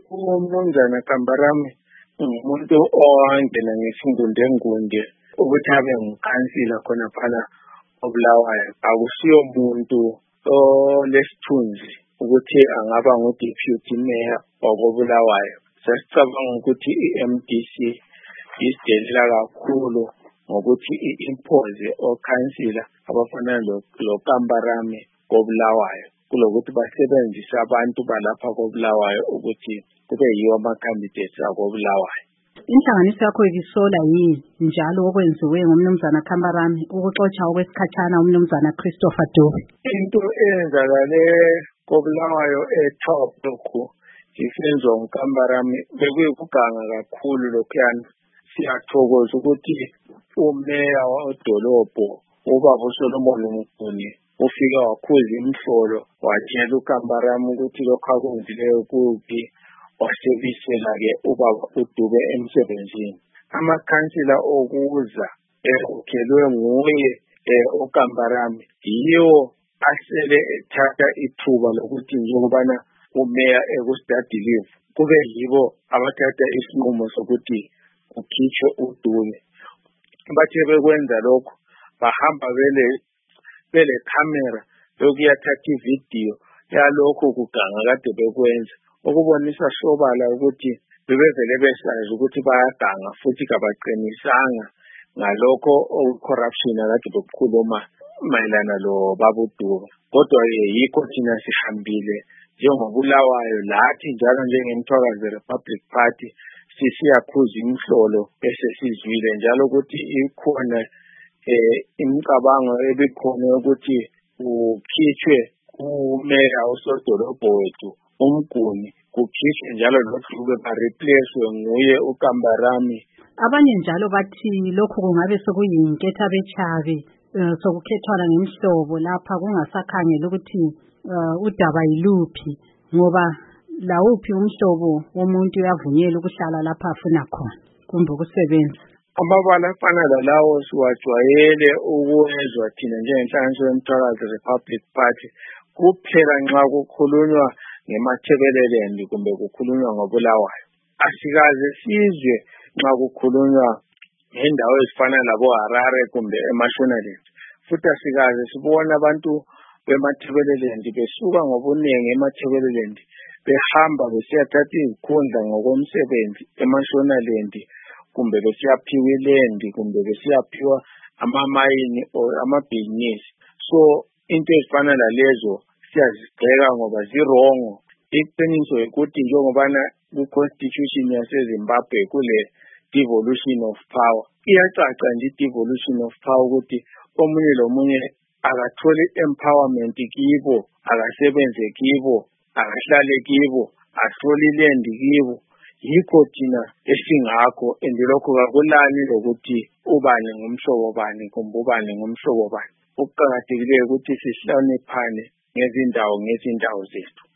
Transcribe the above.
uMnumzana Kambarami umuntu owangena ngesingunde ukuthi abe ngukhansila khonaphana koBulawayo. Akusiyo umuntu olesithunzi ukuthi angaba ngu-deputy mayor wakoBulawayo. Sasicabanga ukuthi i-MDC isidelela kakhulu ngokuthi i-impose okhansila abafana loKambarami koBulawayo kulokuthi basebenzise abantu balapha koBulawayo ukuthi kube yiwo ama-candidates akoBulawayo. Inhlanganiso yakho ibisola yini njalo okwenziwe ngumnumzana Kambarami ukuxotsha okwesikhatshana umnumzana Christopher Dube? Into eyenzakale koBulawayo top lokhu isenzo nguKambarami bekuyikuganga kakhulu lokhuyana. Siyathokoza ukuthi umeya wedolobho ubaba uSolomon Mkhuni ufika wakhuza imhlolo watshela uKambarami ukuthi lokho akwenzileyo kuphi, wasebisela-ke ubaba uDube emsebenzini. Amakhansila okuza ekhokhelwe nguye uKambarami yiwo asele ethatha ithuba lokuthi njengobana umeya ekustudy leave kube yibo abathatha isinqumo sokuthi kukhitshwe uDube. Bathe bekwenza lokho bahamba bele camera lokuyathatha ividiyo yalokho kuganga kade bekwenza, okubonisa sobala ukuthi bebevele besazi ukuthi bayaganga futhi kabaqinisanga ngalokho corruption akade bekukhuluma mayelana lo baba uDube. Kodwa yikho thina sihambile njengoBulawayo lathi njalo njengeMthwakazi Republic Party siyakhuza imhlolo bese sizwile njalo ukuthi ikhona imicabango ebikhona ukuthi kukhitshwe umeya osodolobho wethu uMguni, kukhitshwe njalo noDube ba-replacewe nguye uKambarami. Abanye njalo bathi lokhu kungabe sokuyinketha bechabi sokukhethwana ngemihlobo lapha kungasakhangela ukuthi udaba yiluphi, ngoba lawuphi umhlobo womuntu uyavunyelwa ukuhlala lapha afuna khona kumbe ukusebenza. Amabala afana lalawo siwajwayele ukwezwa thina njengenhlanganiso yeMthwakazi Republic Party kuphela nxa kukhulunywa ngemathebeleland kumbe kukhulunywa ngoBulawayo. Asikaze sizwe nxa kukhulunywa ngendawo ezifana labo-Harare kumbe eMashonaland. Futhi asikaze sibona abantu bemathebeleland besuka ngobuningi emathebeleland behamba besiyathatha izikhundla ngokomsebenzi eMashonaland kumbe besiyaphiwa iland kumbe besiyaphiwa amamayini or amabhizinisi. So into ezifana lalezo siyazigxeka ngoba zirongo. Iqiniso ukuthi njengobana ku-constitution yaseZimbabwe kule devolution of power, iyacaca nje devolution of power ukuthi omunye lomunye akathole empowerment kibo, akasebenze kibo, akahlale kibo, athole iland kibo. Yikho thina esingakho lokho kakulani lokuthi ubani ngumhlobo bani kumbe ubani ngumhlobo bani. Ukuqakathekileyo ukuthi sihloniphane ngezindawo zethu.